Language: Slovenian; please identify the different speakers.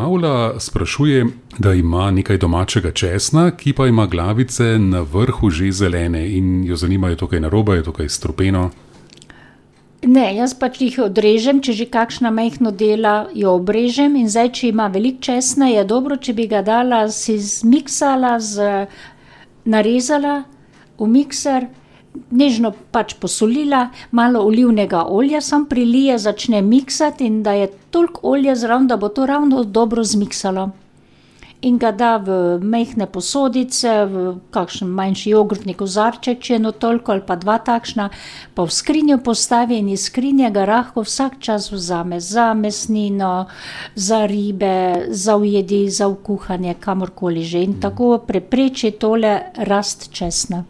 Speaker 1: Pavla sprašuje, da ima nekaj domačega česna, ki pa ima glavice na vrhu že zelene in jo zanimajo tukaj narobe, je tukaj strupeno.
Speaker 2: Ne, jaz pač jih odrežem, če že kakšna majhno dela, jo obrežem in zdaj, če ima veliko česna, je dobro, če bi ga dala, si zmiksala, narezala v mikser, nežno pač posolila, malo olivnega olja sam prilije, začne miksati in da je toliko olja zraven, da bo to ravno dobro zmiksalo. In ga da v majhne posodice, v kakšen manjši jogurtni kozarček, če je toliko ali pa 2 takšna, pa v skrinjo postavi in iz skrinje ga lahko vsak čas vzame za mesnino, za ribe, za v jedi, za v kuhanje, kamorkoli že. In tako prepreči tole rast česna.